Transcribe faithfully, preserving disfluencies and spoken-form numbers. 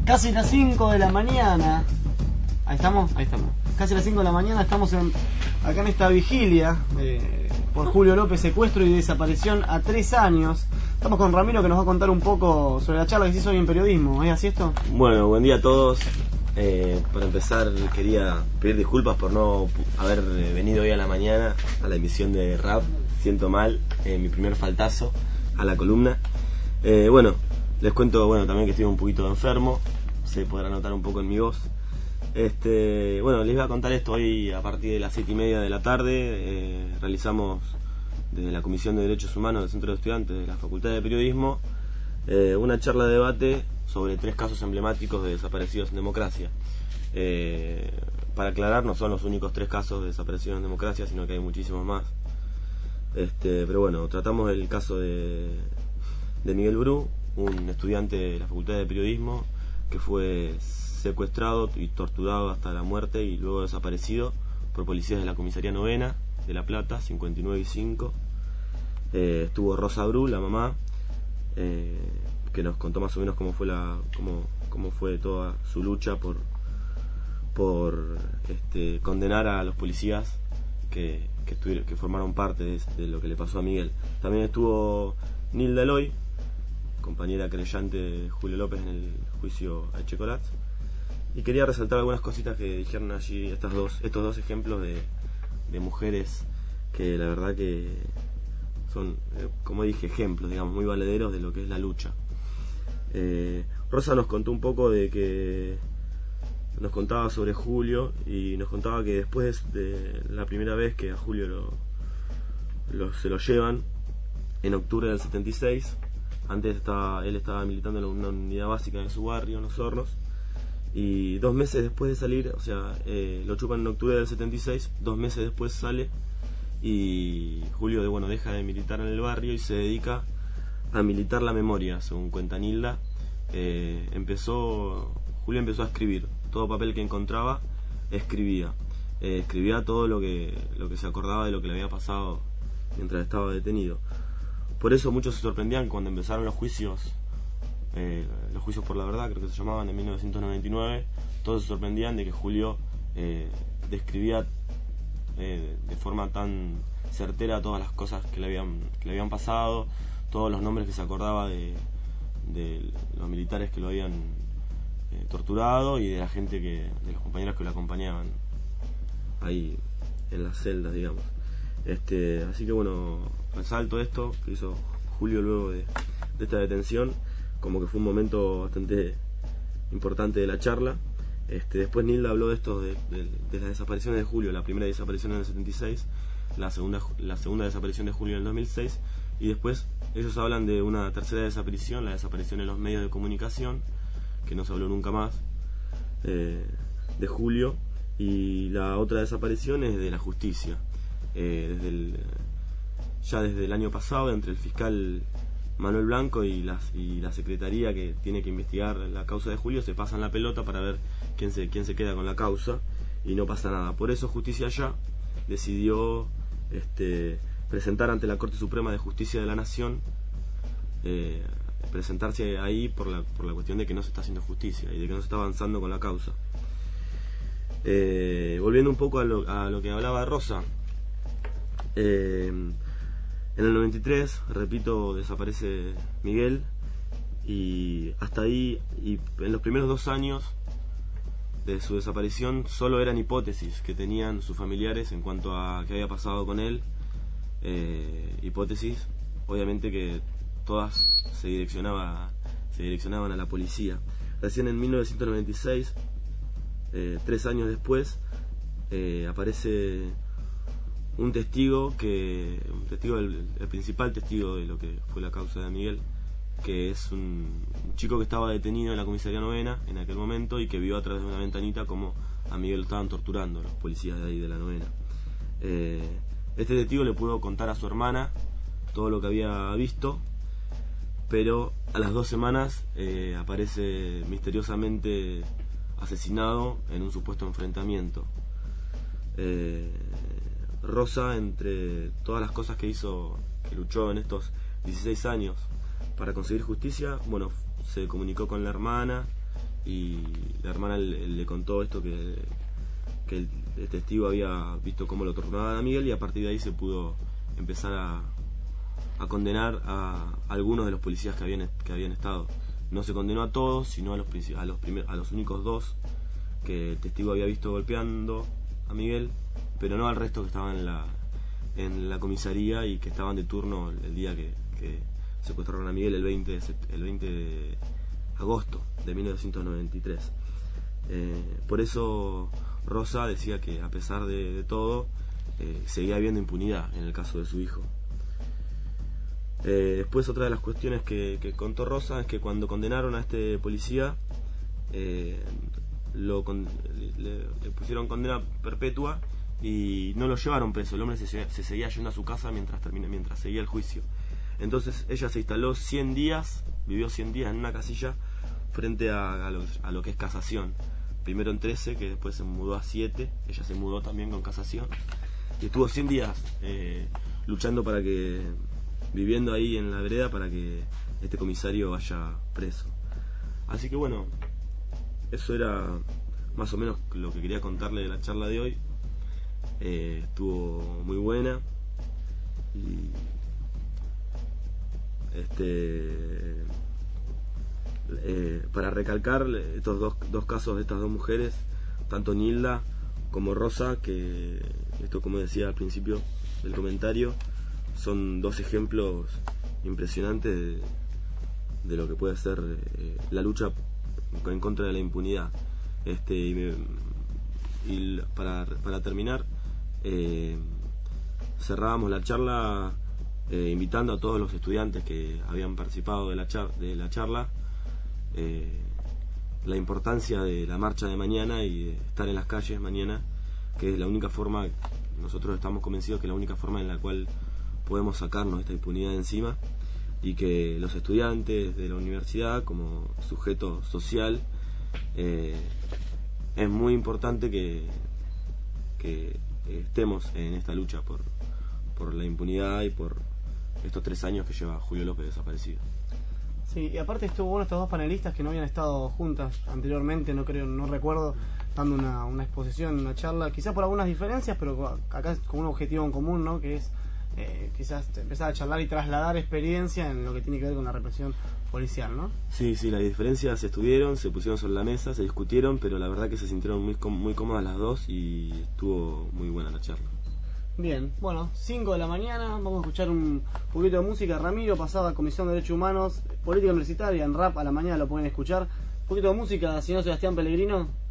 Casi las cinco de la mañana. Ahí estamos, ahí estamos. Casi las cinco de la mañana estamos en, acá en esta vigilia eh, por Julio López, secuestro y desaparición a tres años. Estamos con Ramiro, que nos va a contar un poco sobre la charla que se hizo hoy en periodismo. ¿Es así esto? Bueno, buen día a todos. Eh, para empezar quería pedir disculpas por no haber venido hoy a la mañana a la emisión de rap. Siento mal, eh, mi primer faltazo a la columna. Eh, bueno, les cuento bueno también que estoy un poquito enfermo, se podrá notar un poco en mi voz. Este, bueno, les voy a contar esto hoy a partir de las siete y media de la tarde. Eh, realizamos desde la Comisión de Derechos Humanos del Centro de Estudiantes de la Facultad de Periodismo eh, una charla de debate sobre tres casos emblemáticos de desaparecidos en democracia. Eh, para aclarar, no son los únicos tres casos de desaparecidos en democracia, sino que hay muchísimos más. Este, pero bueno, tratamos el caso de, de Miguel Bru, un estudiante de la Facultad de Periodismo que fue secuestrado y torturado hasta la muerte y luego desaparecido por policías de la Comisaría Novena de La Plata, cincuenta y nueve y cinco. Eh, estuvo Rosa Bru, la mamá, eh, que nos contó más o menos cómo fue la cómo, cómo fue toda su lucha por por este, condenar a los policías que, que, estuvieron, que formaron parte de, de lo que le pasó a Miguel. También estuvo Nilda Eloy, compañera creyente de Julio López en el juicio a Echecolat. Y quería resaltar algunas cositas que dijeron allí estas dos, estos dos ejemplos de, de mujeres que la verdad que son, eh, como dije, ejemplos, digamos, muy valederos de lo que es la lucha. Eh, Rosa nos contó un poco de que nos contaba sobre Julio y nos contaba que después de la primera vez que a Julio lo, lo, se lo llevan en octubre del setenta y seis, antes estaba, él estaba militando en una unidad básica de su barrio, en Los Hornos, y dos meses después de salir, o sea, eh, lo chupan en octubre del setenta y seis, dos meses después sale y Julio de, bueno, deja de militar en el barrio y se dedica a militar la memoria, según cuenta Nilda. Eh, empezó, Julio empezó a escribir, todo papel que encontraba escribía, eh, escribía todo lo que, lo que se acordaba de lo que le había pasado mientras estaba detenido. Por eso muchos se sorprendían cuando empezaron los juicios, eh, los juicios por la verdad, creo que se llamaban, en mil novecientos noventa y nueve. Todos se sorprendían de que Julio eh, describía eh, de forma tan certera todas las cosas que le habían, que le habían pasado, todos los nombres que se acordaba de, de los militares que lo habían eh, torturado y de la gente que, de los compañeros que lo acompañaban ahí en las celdas, digamos. Este, así que bueno, resalto esto que hizo Julio luego de, de esta detención, como que fue un momento bastante importante de la charla. Este, después Nilda habló de esto, de, de, de las desapariciones de Julio, la primera desaparición en el setenta y seis, la segunda, la segunda desaparición de Julio en el dos mil seis, y después ellos hablan de una tercera desaparición, la desaparición en los medios de comunicación, que no se habló nunca más, eh, de Julio, y la otra desaparición es de la justicia. Eh, desde el, ya desde el año pasado, entre el fiscal Manuel Blanco y, las, y la secretaría que tiene que investigar la causa de Julio, se pasan la pelota para ver quién se, quién se queda con la causa, y no pasa nada. Por eso Justicia Ya decidió este, presentar ante la Corte Suprema de Justicia de la Nación, eh, presentarse ahí por la, por la cuestión de que no se está haciendo justicia y de que no se está avanzando con la causa. Eh, volviendo un poco a lo, a lo que hablaba Rosa, eh, en el noventa y tres, repito, desaparece Miguel, y hasta ahí, y en los primeros dos años de su desaparición solo eran hipótesis que tenían sus familiares en cuanto a qué había pasado con él, eh, hipótesis obviamente que todas se direccionaba, se direccionaban a la policía. Recién en mil novecientos noventa y seis, eh, tres años después, eh, aparece un testigo que un testigo el, el principal testigo de lo que fue la causa de Miguel, que es un, un chico que estaba detenido en la Comisaría Novena en aquel momento y que vio a través de una ventanita como a Miguel lo estaban torturando los policías de ahí de la Novena. Eh, este testigo le pudo contar a su hermana todo lo que había visto, pero a las dos semanas eh, aparece misteriosamente asesinado en un supuesto enfrentamiento. Eh, Rosa, entre todas las cosas que hizo, que luchó en estos dieciséis años para conseguir justicia, bueno, se comunicó con la hermana y la hermana le, le contó esto, que, que el, el testigo había visto cómo lo torturaban a Miguel, y a partir de ahí se pudo empezar a, a condenar a algunos de los policías que habían, que habían estado. No se condenó a todos, sino a los, a los, primer, a los únicos dos que el testigo había visto golpeando a Miguel, pero no al resto que estaban en la, en la comisaría y que estaban de turno el día que, que secuestraron a Miguel, el veinte de, el veinte de agosto de mil novecientos noventa y tres. Eh, por eso Rosa decía que a pesar de, de todo eh, seguía habiendo impunidad en el caso de su hijo. Eh, después, otra de las cuestiones que, que contó Rosa es que cuando condenaron a este policía eh, lo con, le, le pusieron condena perpetua y no lo llevaron preso. El hombre se, se seguía yendo a su casa mientras termina, mientras seguía el juicio. Entonces ella se instaló cien días, vivió cien días en una casilla frente a, a, lo, a lo que es casación. Primero en trece, que después se mudó a siete. Ella se mudó también con casación y estuvo cien días eh, luchando para que, viviendo ahí en la vereda, para que este comisario vaya preso. Así que bueno, eso era más o menos lo que quería contarle de la charla de hoy. Eh, estuvo muy buena y este eh, para recalcar estos dos, dos casos de estas dos mujeres, tanto Nilda como Rosa, que esto, como decía al principio del comentario, son dos ejemplos impresionantes de, de lo que puede ser eh, la lucha en contra de la impunidad. Este, y, me, y para, para terminar, eh, cerrábamos la charla eh, invitando a todos los estudiantes que habían participado de la, char, de la charla eh, la importancia de la marcha de mañana y de estar en las calles mañana, que es la única forma, nosotros estamos convencidos que es la única forma en la cual podemos sacarnos esta impunidad de encima, y que los estudiantes de la universidad como sujeto social eh, es muy importante que, que estemos en esta lucha por, por la impunidad y por estos tres años que lleva Julio López desaparecido. Sí, y aparte estuvo bueno estos dos panelistas que no habían estado juntas anteriormente, no creo, no recuerdo, dando una, una exposición, una charla, quizás por algunas diferencias, pero acá es con un objetivo en común, ¿no? Que es eh, quizás empezar a charlar y trasladar experiencia en lo que tiene que ver con la represión policial, ¿no? Sí, sí, las diferencias estuvieron, se pusieron sobre la mesa, se discutieron, pero la verdad que se sintieron muy, muy cómodas las dos y estuvo muy buena la charla. Bien, bueno, cinco de la mañana, vamos a escuchar un poquito de música. Ramiro pasaba a Comisión de Derechos Humanos, Política Universitaria, en Rap a la mañana lo pueden escuchar. Un poquito de música, señor Sebastián Pellegrino.